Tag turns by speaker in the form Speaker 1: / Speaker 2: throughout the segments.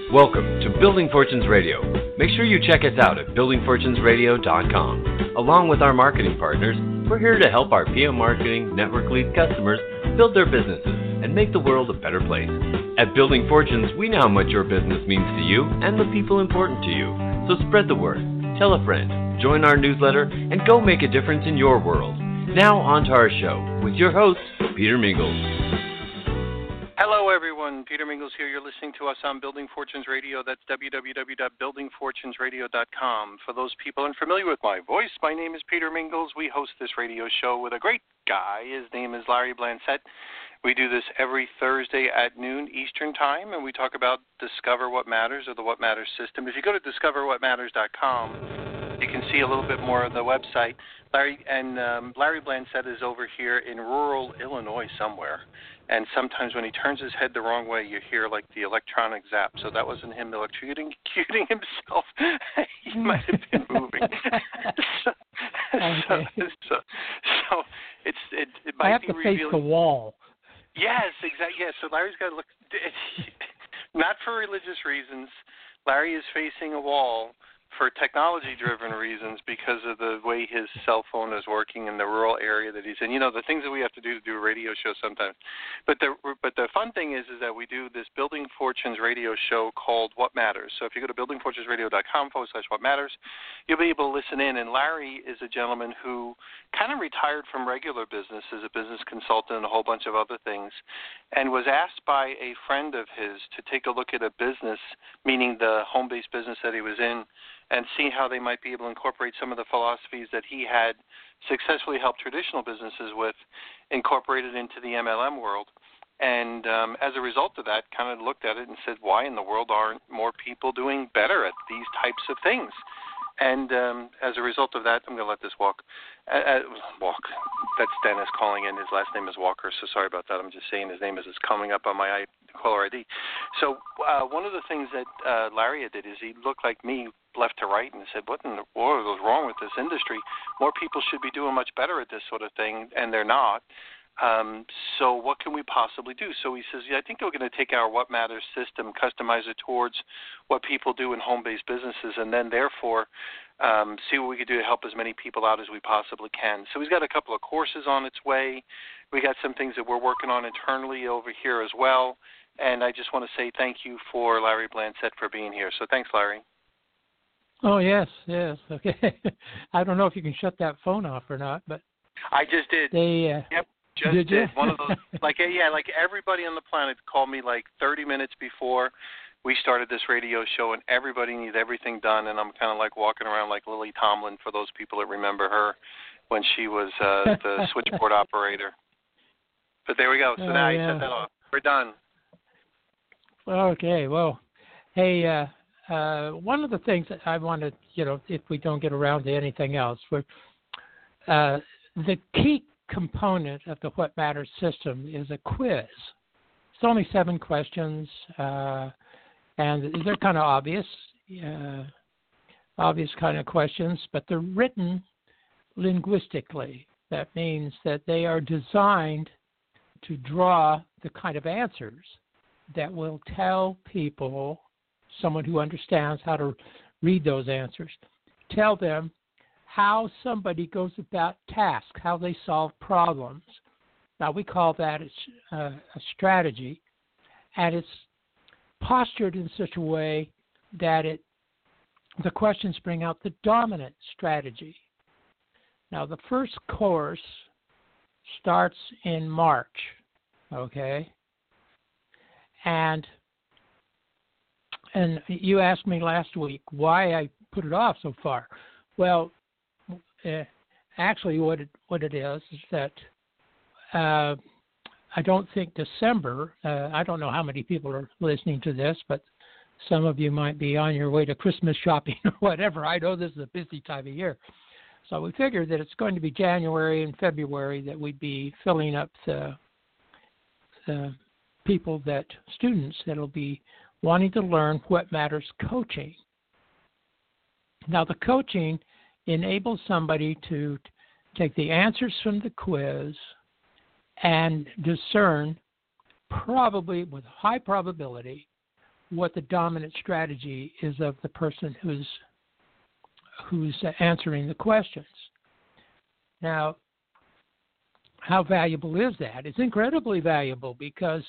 Speaker 1: Welcome to Building Fortunes Radio. Make sure you check us out at buildingfortunesradio.com. Along with our marketing partners, we're here to help our PM Marketing Network Lead customers build their businesses and make the world a better place. At Building Fortunes, we know how much your business means to you and the people important to you. So spread the word, tell a friend, join our newsletter, and go make a difference in your world. Now on to our show with your host, Peter Mingles.
Speaker 2: Hello, everyone. Peter Mingles here. You're listening to us on Building Fortunes Radio. That's www.buildingfortunesradio.com. For those people unfamiliar with my voice, my name is Peter Mingles. We host this radio show with a great guy. His name is Larry Blanchette. We do this every Thursday at noon Eastern Time, and we talk about Discover What Matters, or the What Matters system. If you go to discoverwhatmatters.com, you can see a little bit more of the website. Larry Blanchette is over here in rural Illinois somewhere, and sometimes when he turns his head the wrong way, you hear like the electronic zap. So that wasn't him electrocuting himself. He might have been moving. so it might
Speaker 3: I have
Speaker 2: be
Speaker 3: to
Speaker 2: revealing.
Speaker 3: face the wall.
Speaker 2: Yes, exactly. Yes, so Larry's got to look. Not for religious reasons. Larry is facing a wall for technology-driven reasons because of the way his cell phone is working in the rural area that he's in. You know, the things that we have to do a radio show sometimes. But the fun thing is that we do this Building Fortunes radio show called What Matters. So if you go to buildingfortunesradio.com/What Matters, you'll be able to listen in. And Larry is a gentleman who kind of retired from regular business as a business consultant and a whole bunch of other things, and was asked by a friend of his to take a look at a business, meaning the home-based business that he was in, and see how they might be able to incorporate some of the philosophies that he had successfully helped traditional businesses with, incorporated into the MLM world. And as a result of that, kind of looked at it and said, why in the world aren't more people doing better at these types of things? And as a result of that, I'm going to let this walk. That's Dennis calling in. His last name is Walker, so sorry about that. I'm just saying his name is coming up on my caller ID. So one of the things that Larry did is he looked like me left to right and said, what in the world is wrong with this industry? More people should be doing much better at this sort of thing, and they're not. So what can we possibly do? So he says, I think we're going to take our What Matters system, customize it towards what people do in home-based businesses, and then therefore see what we can do to help as many people out as we possibly can. So he's got a couple of courses on its way. We got some things that we're working on internally over here as well. And I just want to say thank you for Larry Blanchette for being here. So thanks, Larry.
Speaker 3: Oh, yes, okay. I don't know if you can shut that phone off or not, but
Speaker 2: I just did.
Speaker 3: Yep.
Speaker 2: Just did. One of those, like everybody on the planet called me like 30 minutes before we started this radio show, and everybody needs everything done, and I'm kind of like walking around like Lily Tomlin for those people that remember her when she was the switchboard operator. But there we go. So now you set that off. We're done.
Speaker 3: Okay. Well, hey, one of the things that I wanted, if we don't get around to anything else, the key component of the What Matters system is a quiz. It's only 7 questions, and they're kind of obvious kind of questions, but they're written linguistically. That means that they are designed to draw the kind of answers that will tell people, someone who understands how to read those answers, tell them how somebody goes about tasks, how they solve problems. Now, we call that a strategy, and it's postured in such a way that the questions bring out the dominant strategy. Now, the first course starts in March, okay? And you asked me last week why I put it off so far. Well, actually, what it is that I don't think December. I don't know how many people are listening to this, but some of you might be on your way to Christmas shopping or whatever. I know this is a busy time of year, so we figured that it's going to be January and February that we'd be filling up the students that'll be wanting to learn What Matters coaching. Now, the coaching enables somebody to take the answers from the quiz and discern, probably with high probability, what the dominant strategy is of the person who's answering the questions. Now, how valuable is that? It's incredibly valuable because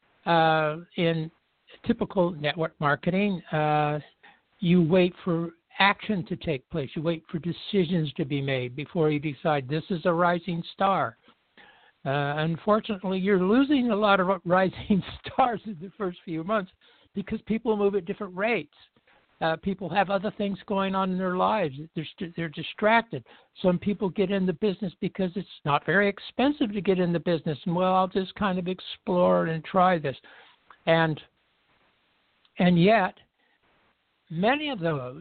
Speaker 3: in typical network marketing, you wait for action to take place. You wait for decisions to be made before you decide this is a rising star. Unfortunately, you're losing a lot of rising stars in the first few months because people move at different rates. People have other things going on in their lives. They're distracted. Some people get in the business because it's not very expensive to get in the business. And, well, I'll just kind of explore and try this. And yet, many of those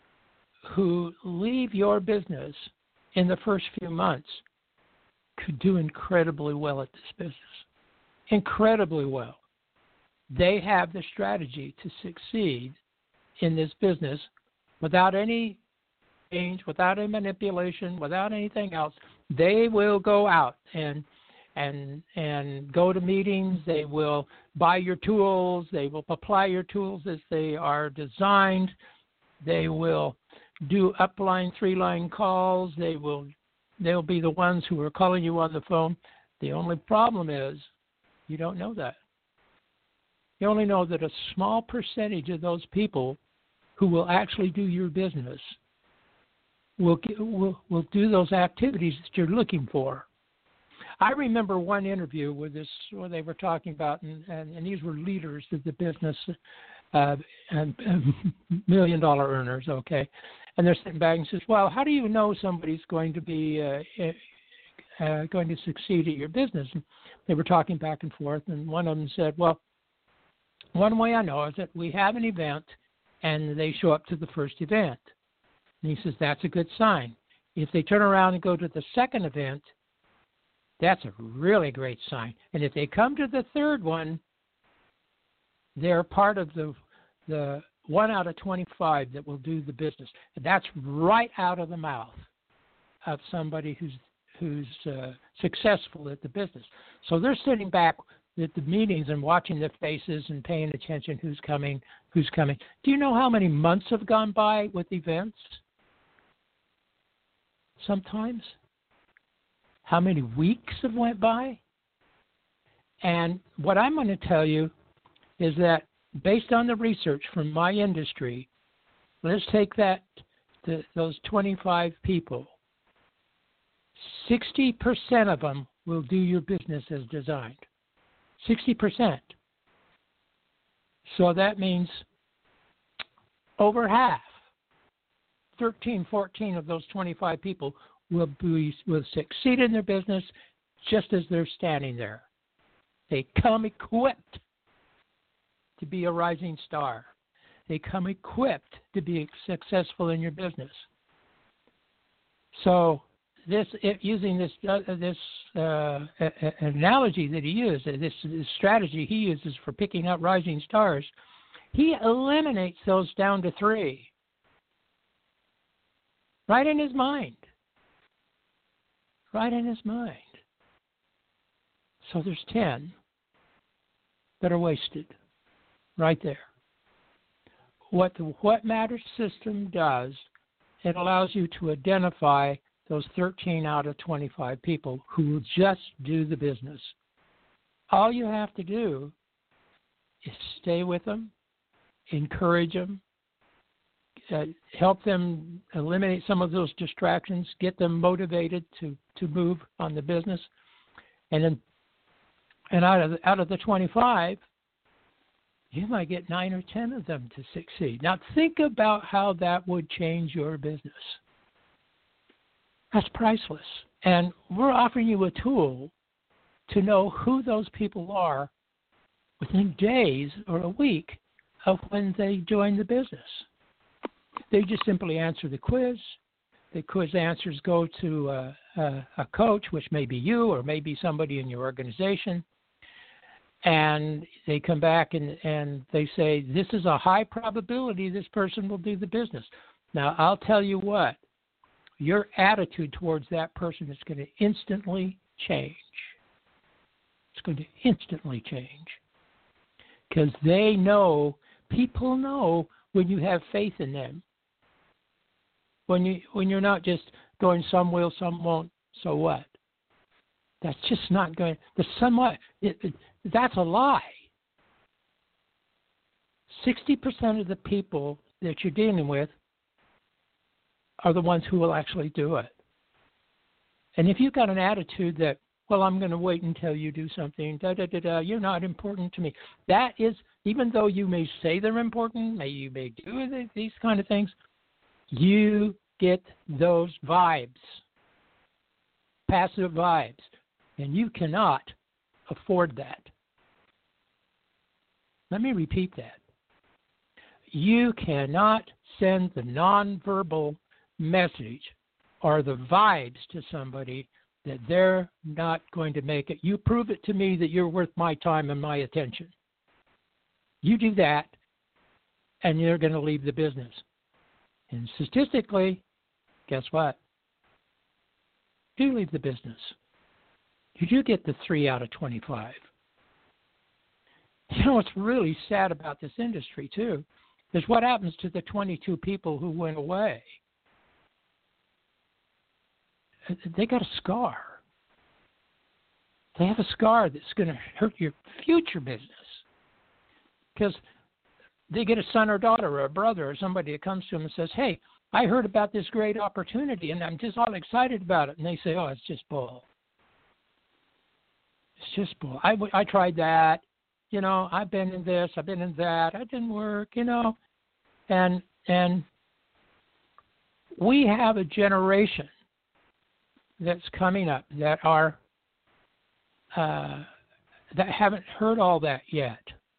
Speaker 3: who leave your business in the first few months could do incredibly well at this business. Incredibly well. They have the strategy to succeed in this business without any change, without any manipulation, without anything else. They will go out and go to meetings. They will buy your tools. They will apply your tools as they are designed. They will do upline, 3-line calls. They'll be the ones who are calling you on the phone. The only problem is you don't know that. You only know that a small percentage of those people who will actually do your business will do those activities that you're looking for. I remember one interview with this where they were talking about, and these were leaders of the business, and $1 million earners, okay? And they're sitting back and says, well, how do you know somebody's going to be going to succeed at your business? And they were talking back and forth, and one of them said, well, one way I know is that we have an event and they show up to the first event. And he says, that's a good sign. If they turn around and go to the second event, that's a really great sign. And if they come to the third one, they're part of the 1 out of 25 that will do the business. And that's right out of the mouth of somebody who's successful at the business. So they're sitting back at the meetings and watching their faces and paying attention who's coming. Do you know how many months have gone by with events? Sometimes. How many weeks have went by? And what I'm going to tell you is that based on the research from my industry, let's take those 25 people. 60% of them will do your business as designed. 60%. So that means over half, 13, 14 of those 25 people will succeed in their business just as they're standing there. They come equipped to be a rising star. They come equipped to be successful in your business. So using this analogy that he used, this strategy he uses for picking up rising stars, he eliminates those down to 3. Right in his mind. Right in his mind. So there's 10 that are wasted. Right there. What the What Matters system does, it allows you to identify those 13 out of 25 people who will just do the business. All you have to do is stay with them, encourage them, help them eliminate some of those distractions, get them motivated to move on the business, and out of the 25, you might get 9 or 10 of them to succeed. Now think about how that would change your business. That's priceless. And we're offering you a tool to know who those people are within days or a week of when they join the business. They just simply answer the quiz. The quiz answers go to a coach, which may be you or may be somebody in your organization. And they come back and they say, this is a high probability this person will do the business. Now, I'll tell you what. Your attitude towards that person is going to instantly change. It's going to instantly change. Because they know People know when you have faith in them. When you're not just going, some will, some won't, so what? That's just not going. The somewhat, that's a lie. 60% of the people that you're dealing with are the ones who will actually do it. And if you've got an attitude that, well, I'm going to wait until you do something, you're not important to me. That is, even though you may say they're important, you may do these kind of things, you get those vibes, passive vibes, and you cannot afford that. Let me repeat that. You cannot send the nonverbal message or the vibes to somebody that they're not going to make it. You prove it to me that you're worth my time and my attention. You do that, and you're going to leave the business. And statistically, guess what? You leave the business. You do get the 3 out of 25. You know what's really sad about this industry, too, is what happens to the 22 people who went away. They got a scar. They have a scar that's going to hurt your future business. Because they get a son or daughter or a brother or somebody that comes to them and says, hey, I heard about this great opportunity and I'm just all excited about it. And they say, oh, it's just bull. It's just bull. I tried that. You know, I've been in this, I've been in that. It didn't work, you know. And we have a generation that's coming up that are that haven't heard all that yet.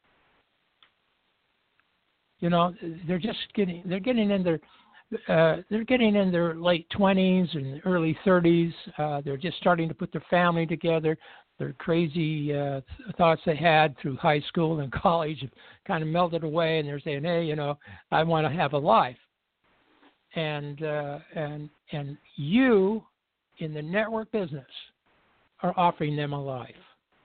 Speaker 3: You know, they're getting in their late 20s and early 30s. They're just starting to put their family together. Their crazy thoughts they had through high school and college have kind of melted away, and they're saying, hey, you know, I want to have a life. And you, in the network business, are offering them a life.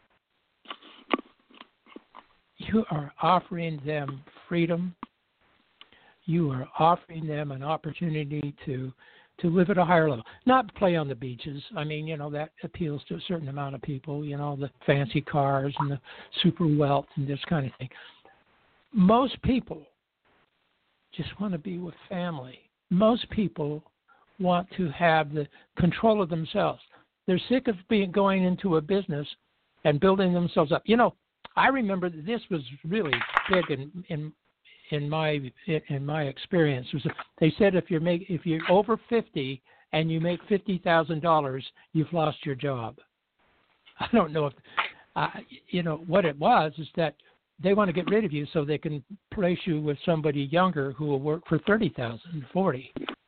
Speaker 3: You are offering them freedom. You are offering them an opportunity to live at a higher level. Not play on the beaches. I mean, you know, that appeals to a certain amount of people, you know, the fancy cars and the super wealth and this kind of thing. Most people just want to be with family. Most people want to have the control of themselves. They're sick of going into a business and building themselves up. You know, I remember that this was really big in my experience. They said if you're over 50 and you make $50,000, you've lost your job. I don't know if you know what it was. Is that they want to get rid of you so they can place you with somebody younger who will work for $30,000, $40,000.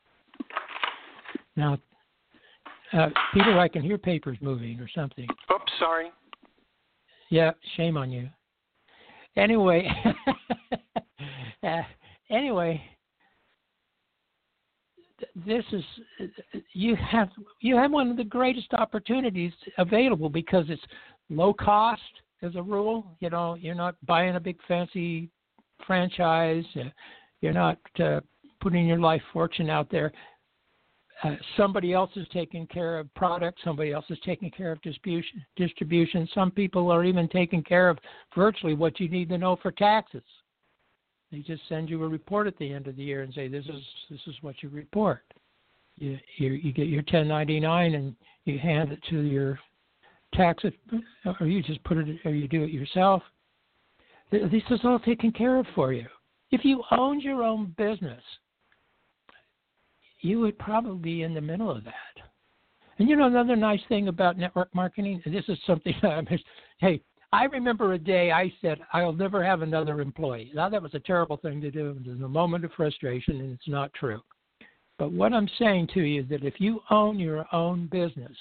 Speaker 3: Now, Peter, I can hear papers moving or something.
Speaker 2: Oops, sorry.
Speaker 3: Yeah, shame on you. Anyway, this is you have one of the greatest opportunities available because it's low cost as a rule. You know, you're not buying a big fancy franchise. You're not putting your life fortune out there. Somebody else is taking care of products. Somebody else is taking care of distribution. Some people are even taking care of virtually what you need to know for taxes. They just send you a report at the end of the year and say, this is what you report. You get your 1099 and you hand it to your tax, or you just put it, or you do it yourself. This is all taken care of for you. If you owned your own business, you would probably be in the middle of that. And you know another nice thing about network marketing? This is something I missed. Hey, I remember a day I said, I'll never have another employee. Now, that was a terrible thing to do. It was a moment of frustration, and it's not true. But what I'm saying to you is that if you own your own business,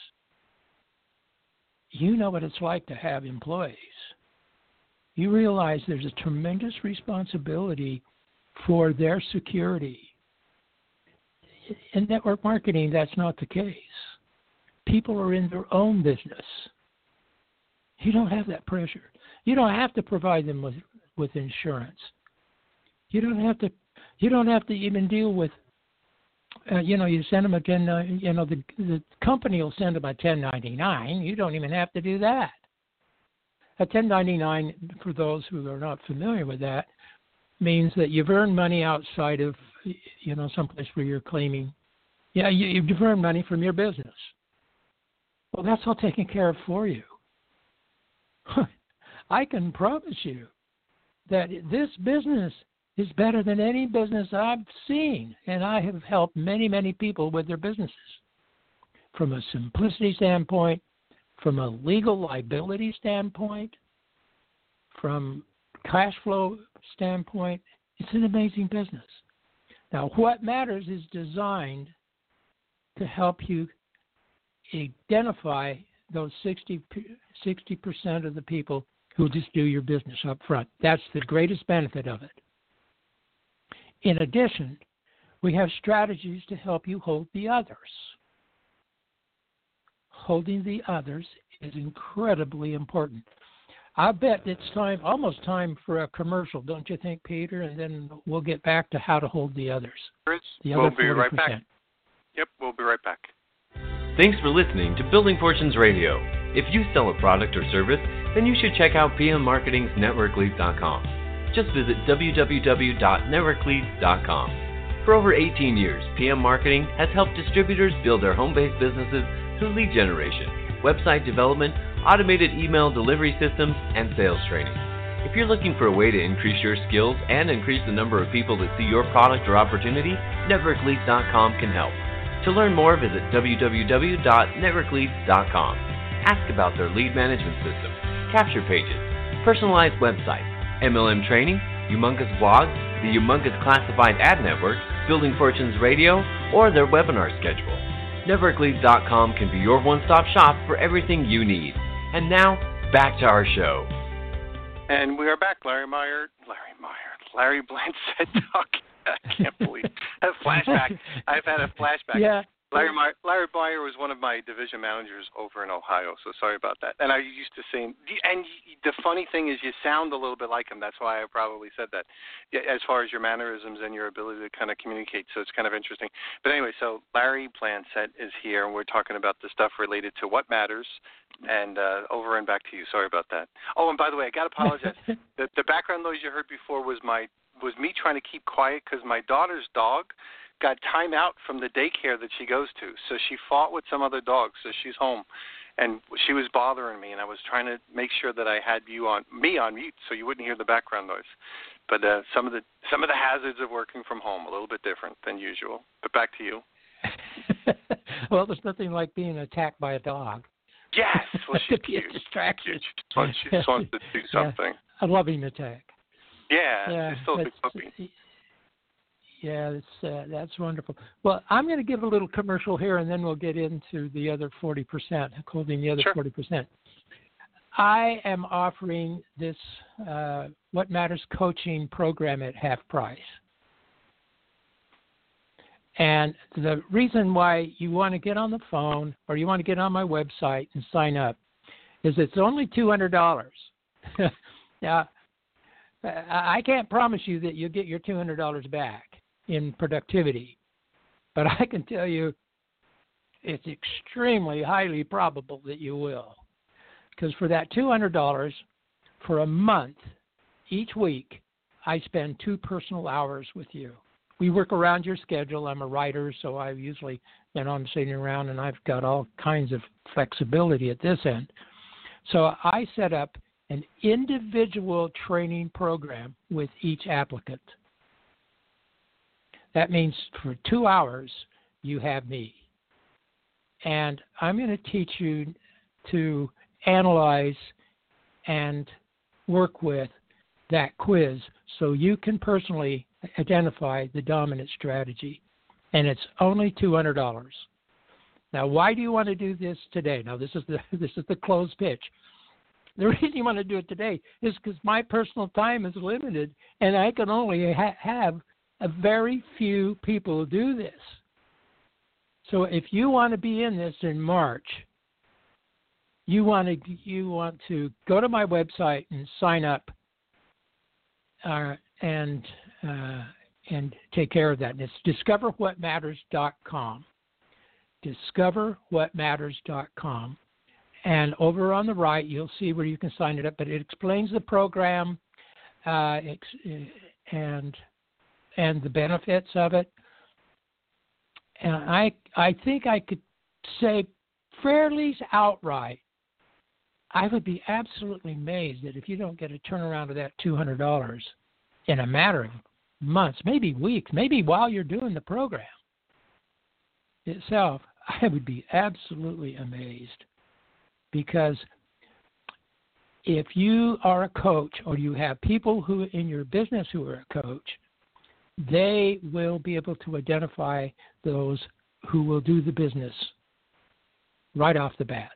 Speaker 3: you know what it's like to have employees. You realize there's a tremendous responsibility for their security. In network marketing, that's not the case. People are in their own business. You don't have that pressure. You don't have to provide them with insurance. You don't have to even deal with. You send them a the company will send them a 1099. You don't even have to do that. A 1099, for those who are not familiar with that, means that you've earned money outside of, someplace where you're claiming. Yeah, you've earned money from your business. Well, that's all taken care of for you. I can promise you that this business is better than any business I've seen, and I have helped many, many people with their businesses. From a simplicity standpoint, from a legal liability standpoint, from cash flow standpoint, it's an amazing business. Now, What Matters is designed to help you identify those 60% of the people who just do your business up front. That's the greatest benefit of it. In addition, we have strategies to help you hold the others. Holding the others is incredibly important. I bet it's almost time for a commercial, don't you think, Peter? And then we'll get back to how to hold the others.
Speaker 2: We'll be right back. Yep, we'll be right back.
Speaker 1: Thanks for listening to Building Fortunes Radio. If you sell a product or service, then you should check out PM Marketing's NetworkLeads.com. Just visit www.networkleads.com. For over 18 years, PM Marketing has helped distributors build their home-based businesses through lead generation, website development, automated email delivery systems, and sales training. If you're looking for a way to increase your skills and increase the number of people that see your product or opportunity, NetworkLeads.com can help. To learn more, visit www.networkleads.com. Ask about their lead management system, capture pages, personalized websites, MLM training, Humongous blogs, the Humongous Classified Ad Network, Building Fortunes Radio, or their webinar schedule. NetworkLeads.com can be your one-stop shop for everything you need. And now, back to our show.
Speaker 2: And we are back. Larry Blanchett talking. I can't believe a flashback. I've had a flashback.
Speaker 3: Yeah.
Speaker 2: Larry Meyer was one of my division managers over in Ohio, so sorry about that. And I used to say, and the funny thing is you sound a little bit like him. That's why I probably said that, as far as your mannerisms and your ability to kind of communicate. So it's kind of interesting. But anyway, so Larry Blanchett is here, and we're talking about the stuff related to What Matters. And over and back to you. Sorry about that. Oh, and by the way, I got to apologize. The background noise you heard before was me trying to keep quiet because my daughter's dog got time out from the daycare that she goes to. So she fought with some other dogs, so she's home. And she was bothering me, and I was trying to make sure that I had me on mute so you wouldn't hear the background noise. But some of the hazards of working from home, a little bit different than usual. But back to you.
Speaker 3: Well, there's nothing like being attacked by a dog.
Speaker 2: Yes. Well, she's
Speaker 3: cute. A distraction.
Speaker 2: She just wants to do something.
Speaker 3: Yeah, a loving attack.
Speaker 2: Yeah, she's still a big puppy.
Speaker 3: Yeah, that's wonderful. Well, I'm going to give a little commercial here, and then we'll get into the other 40%, holding the other 40%. I am offering this What Matters coaching program at half price. And the reason why you want to get on the phone or you want to get on my website and sign up is it's only $200. Now, I can't promise you that you'll get your $200 back in productivity, but I can tell you it's extremely highly probable that you will. Because for that $200 for a month, each week, I spend 2 personal hours with you. We work around your schedule. I'm a writer, so I usually, I'm sitting around and I've got all kinds of flexibility at this end. So I set up an individual training program with each applicant. That means for 2 hours, you have me. And I'm going to teach you to analyze and work with that quiz so you can personally identify the dominant strategy. And it's only $200. Now, why do you want to do this today? Now, this is the closed pitch. The reason you want to do it today is because my personal time is limited, and I can only have a very few people do this. So if you want to be in this in March, you want to go to my website and sign up, and take care of that. And it's discoverwhatmatters.com. Discoverwhatmatters.com. And over on the right, you'll see where you can sign it up. But it explains the program and the benefits of it. And I think I could say fairly outright, I would be absolutely amazed that if you don't get a turnaround of that $200 in a matter of months, maybe weeks, maybe while you're doing the program itself, I would be absolutely amazed. Because if you are a coach or you have people who in your business who are a coach, they will be able to identify those who will do the business right off the bat.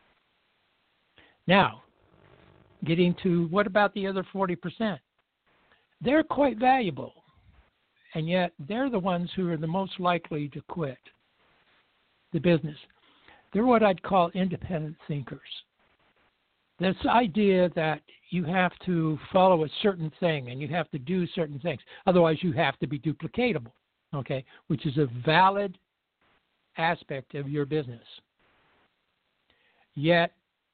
Speaker 3: Now, getting to what about the other 40%? They're quite valuable, and yet they're the ones who are the most likely to quit the business. They're what I'd call independent thinkers. This idea that you have to follow a certain thing and you have to do certain things. Otherwise, you have to be duplicatable, okay, which is a valid aspect of your business. Yet,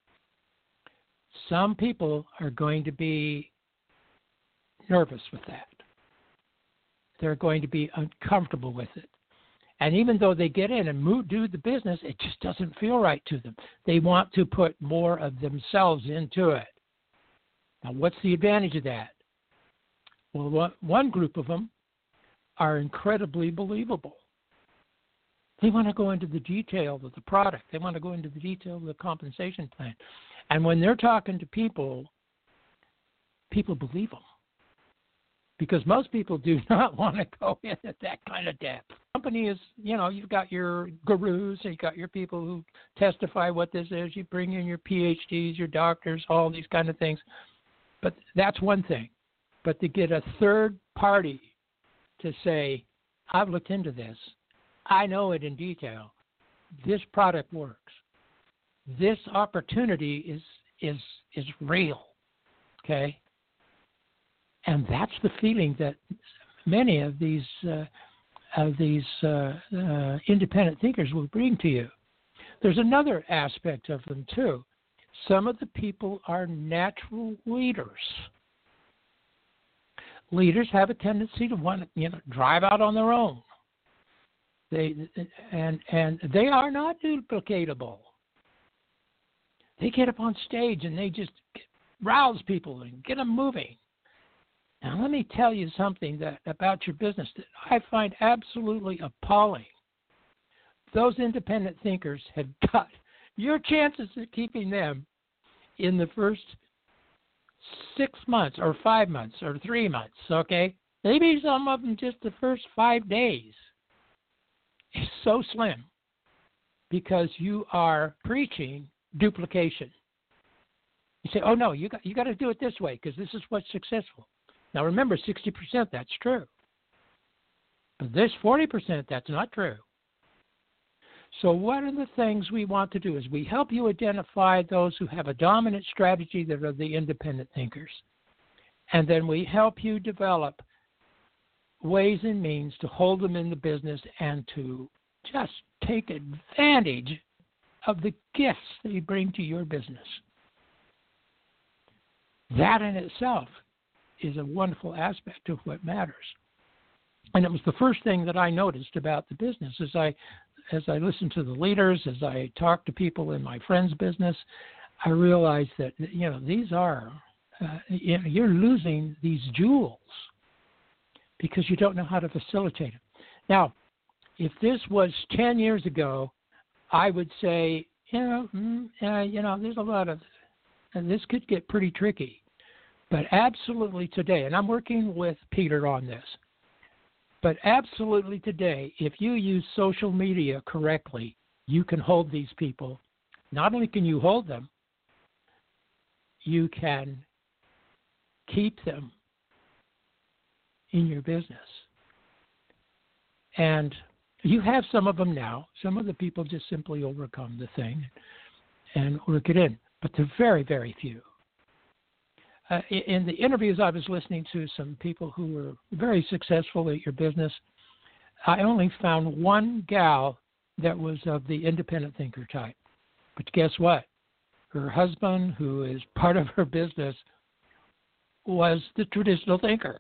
Speaker 3: some people are going to be nervous with that. They're going to be uncomfortable with it. And even though they get in and do the business, it just doesn't feel right to them. They want to put more of themselves into it. Now, what's the advantage of that? Well, one group of them are incredibly believable. They want to go into the detail of the product. They want to go into the detail of the compensation plan. And when they're talking to people, people believe them. Because most people do not want to go in at that kind of depth. Company is, you've got your gurus, you've got your people who testify what this is. You bring in your PhDs, your doctors, all these kind of things. But that's one thing. But to get a third party to say, I've looked into this. I know it in detail. This product works. This opportunity is real. Okay? And that's the feeling that many of these independent thinkers will bring to you. There's another aspect of them too. Some of the people are natural leaders. Leaders have a tendency to want to, drive out on their own. They are not duplicatable. They get up on stage and they just rouse people and get them moving. Now, let me tell you something about your business that I find absolutely appalling. Those independent thinkers have got your chances of keeping them in the first 6 months or 5 months or 3 months, okay? Maybe some of them just the first 5 days. It's so slim because you are preaching duplication. You say, oh, no, you got to do it this way because this is what's successful. Now, remember, 60%, that's true. But this 40%, that's not true. So one of the things we want to do is we help you identify those who have a dominant strategy that are the independent thinkers. And then we help you develop ways and means to hold them in the business and to just take advantage of the gifts that you bring to your business. That in itself is a wonderful aspect of what matters. And it was the first thing that I noticed about the business as I listened to the leaders, as I talked to people in my friend's business, I realized that, these are, you're losing these jewels because you don't know how to facilitate them. Now, if this was 10 years ago, I would say, there's a lot of, and this could get pretty tricky. But absolutely today, and I'm working with Peter on this, but absolutely today, if you use social media correctly, you can hold these people. Not only can you hold them, you can keep them in your business. And you have some of them now. Some of the people just simply overcome the thing and work it in. But they're very, very few. in the interviews I was listening to some people who were very successful at your business, I only found one gal that was of the independent thinker type. But guess what? Her husband, who is part of her business, was the traditional thinker.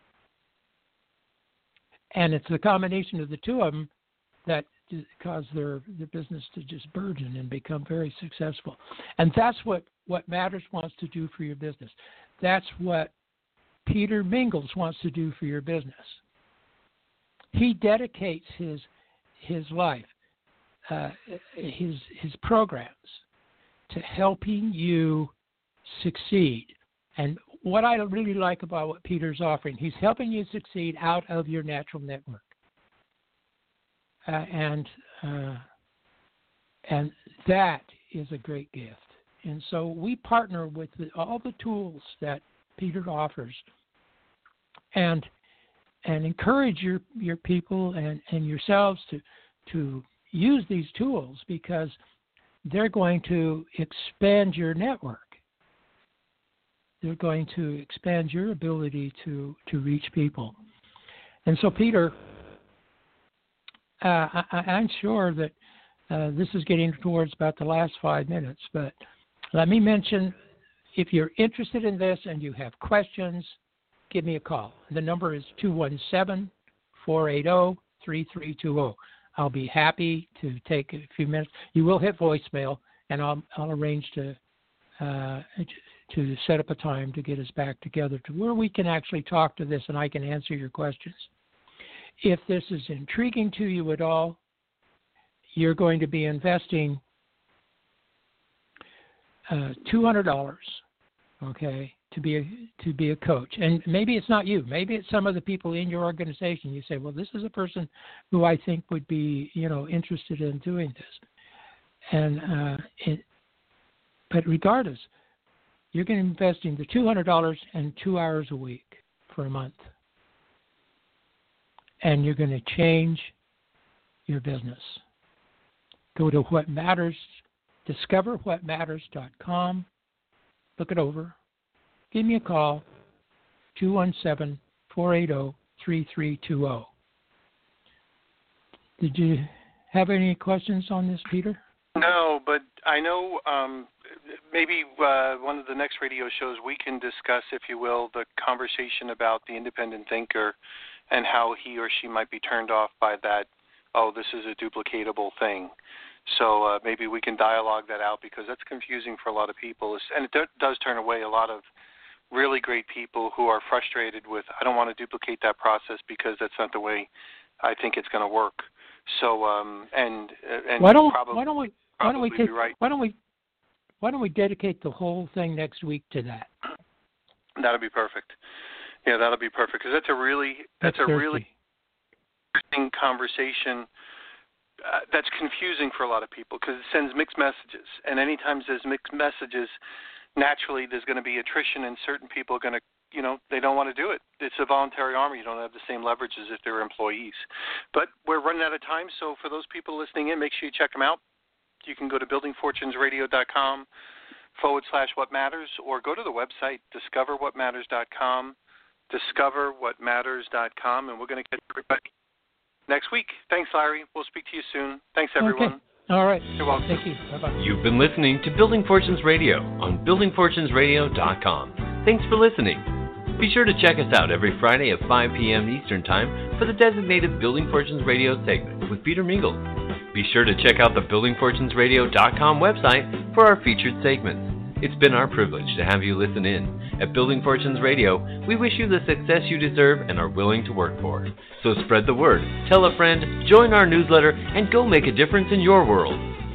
Speaker 3: And it's the combination of the two of them that caused their business to just burgeon and become very successful. And that's what Matters wants to do for your business. That's what Peter Mingils wants to do for your business. He dedicates his life, his programs, to helping you succeed. And what I really like about what Peter's offering, he's helping you succeed out of your natural network. And that is a great gift. And so we partner with all the tools that Peter offers, and encourage your people and yourselves to use these tools, because they're going to expand your network. They're going to expand your ability to reach people. And so, Peter, I'm sure that this is getting towards about the last 5 minutes, but let me mention, if you're interested in this and you have questions, give me a call. The number is 217-480-3320. I'll be happy to take a few minutes. You will hit voicemail, and I'll arrange to set up a time to get us back together to where we can actually talk to this and I can answer your questions. If this is intriguing to you at all, you're going to be investing $200, okay, to be a coach. And maybe it's not you. Maybe it's some of the people in your organization. You say, well, this is a person who I think would be, interested in doing this. But regardless, you're going to be investing the $200 and 2 hours a week for a month. And you're going to change your business. Go to What Matters, discoverwhatmatters.com, look it over, give me a call, 217-480-3320. Did you have any questions on this, Peter?
Speaker 2: No, but I know maybe one of the next radio shows we can discuss, if you will, the conversation about the independent thinker and how he or she might be turned off by that, oh, this is a duplicatable thing. So maybe we can dialogue that out, because that's confusing for a lot of people. And it does turn away a lot of really great people who are frustrated with, I don't want to duplicate that process because that's not the way I think it's going to work. So why don't we dedicate the whole thing next week to that? That'll be perfect. Yeah, that'll be perfect, because that's a really interesting conversation. That's confusing for a lot of people, because it sends mixed messages, and anytime there's mixed messages, naturally there's going to be attrition, and certain people are going to, they don't want to do it. It's a voluntary army. You don't have the same leverage as if they're employees. But we're running out of time, so for those people listening in, make sure you check them out. You can go to buildingfortunesradio.com/What Matters, or go to the website, discoverwhatmatters.com, discoverwhatmatters.com, and we're going to get everybody next week. Thanks, Larry. We'll speak to you soon. Thanks, everyone.
Speaker 3: Okay. All right.
Speaker 2: You're welcome.
Speaker 3: Thank you. Bye-bye.
Speaker 1: You've been listening to Building Fortunes Radio on buildingfortunesradio.com. Thanks for listening. Be sure to check us out every Friday at 5 p.m. Eastern Time for the designated Building Fortunes Radio segment with Peter Mingils. Be sure to check out the buildingfortunesradio.com website for our featured segments. It's been our privilege to have you listen in. At Building Fortunes Radio, we wish you the success you deserve and are willing to work for. So spread the word, tell a friend, join our newsletter, and go make a difference in your world.